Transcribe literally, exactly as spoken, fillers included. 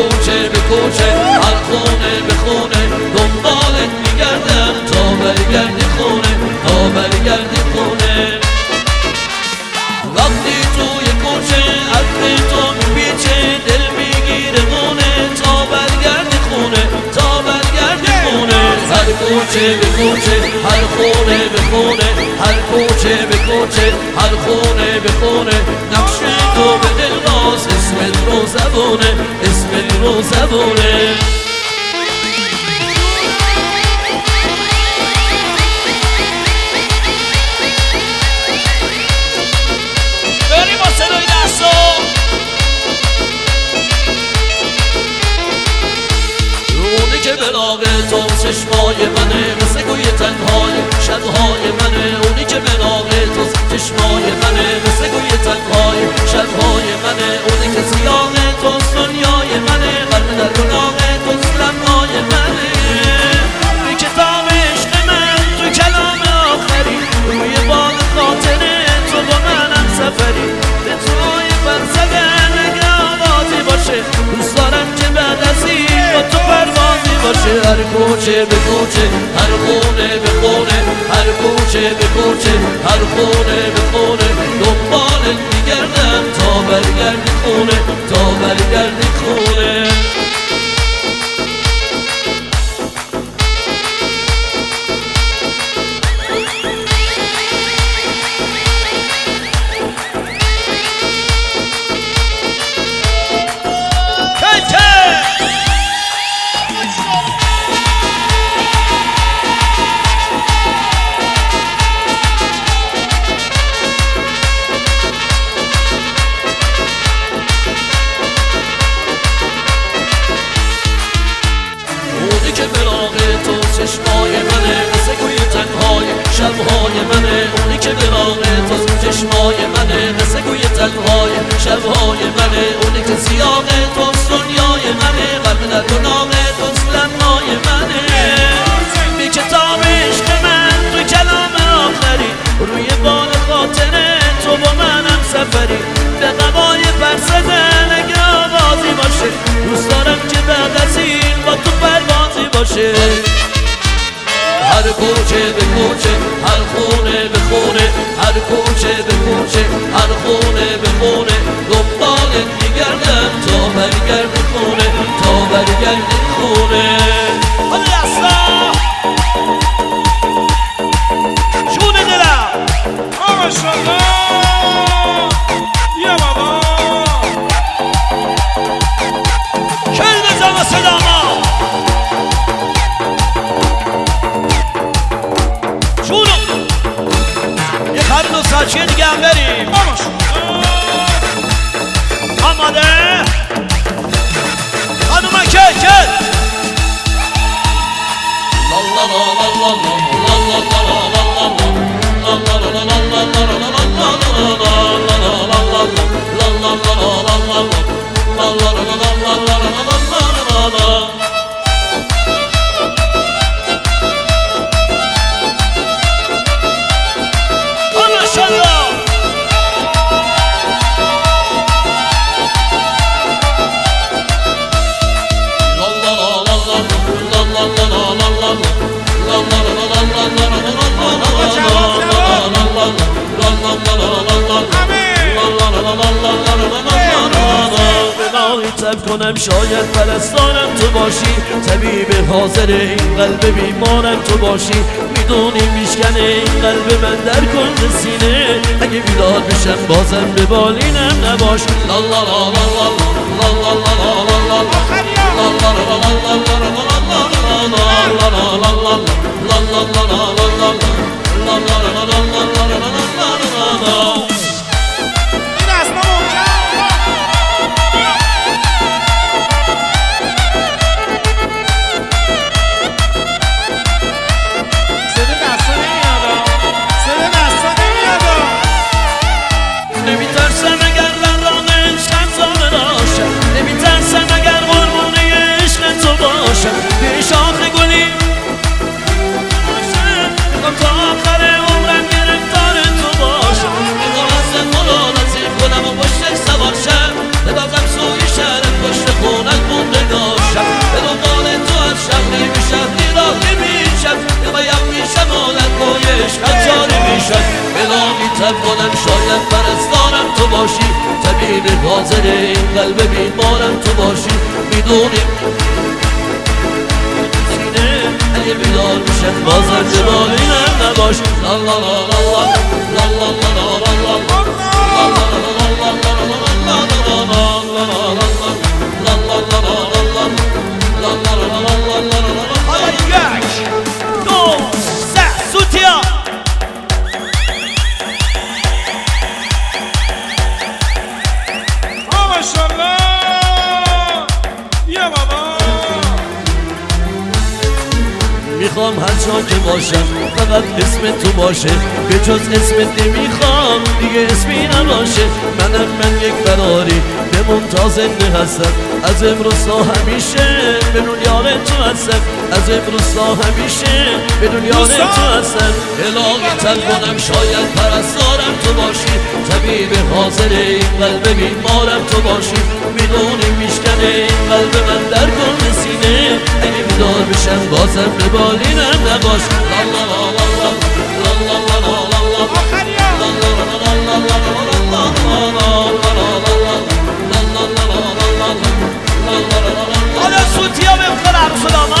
کوچه به کوچه هر خونه به خونه دنبالت میگردم تا برگردی خونه تا برگردی خونه وقتی توی کوچه عطر تو میپیچه دل میگیره خونه تا برگردی خونه تا برگردی خونه هر کوچه به کوچه هر خونه به خونه هر کوچه به کوچه هر خونه به خونه نقش تو به دل باز اسمت رو زبونه اسمت رو زبونه بریم با صدای دستو اونی که بلاغ تو چشمای منه مثل گوی تنهای شبهای منه اونی که بلاغ تو چشمای منه مثل گوی تنهای شبهای منه اونی که سیاه تو دنیای منه قلب در گناه تو لمهای منه روی کتاب عشق من تو کلام آخری روی بال خاطره تو با منم سفری به توی برزدن اگه آوازی باشه دوست دارم که بعد از این با تو پروازی باشه هر کوچه به کوچه هر خونه به خونه هر کوچه به کوچه هر خونه به خونه دنبالت میگردم تا برگردی خونه تا برگردی خونه چشمای منه مثل گوی تنهای شبهای منه اونی که بلاغ تو چشمای منه مثل گوی تنهای شبهای منه اونی که سیاه تو دنیای منه قلب در گناه تو لمهای منه بی کتاب عشق من تو کلام آخری روی بال خاطره تو با منم سفری به قبای پرسدن اگه آوازی باشه دوست دارم که بعد از این با تو پروازی باشه هر کوچه به کوچه هر خونه به خونه هر کوچه به کوچه هر خونه به خونه دنبالت میگردم تا برگردی خونه تا برگردی خونه حالا دستا جون دلم ماشاءالله بیا بابا کل بزن و صداما دو ساچیه دیگه هم بریم آماده خانوما کل کل طب کنم شاید پرستانم تو باشی طبیب حاضر این قلب بیمارم تو باشی میدونی میشکنه این قلب من در کل سینه اگه بیدار بشم بازم به بالینم نباش لا لا لا لا لا لا لا لا تا آخر عمرم عشقت جاری میشد الهی تب کنم شاید پرستارم تو باشی طبیب حاضر این قلب بیمارم تو باشی میدونیم سینه اگه بیدار میشم بازم جبالینم نباش لا لا لا لا لا لا لا لا لا میخوام هر جا که باشم فقط اسم تو باشه به جز اسمت نمیخوام دیگه اسمی نباشه منم من یک براری به منتظر هستم از امروز تا همیشه بدون یار تو هستم از امروز تا همیشه بدون یار تو هستم الهی تل کنم شاید پرستارم تو باشی طبیب حاضر این قلب بیمارم تو باشی میدونی میشکنه این قلب من در گم سینه اگه بیدار بشم بازم به بالینم نباش لا لا لا لا لا لا لا لا لا حالا سوتیا به خودم شدم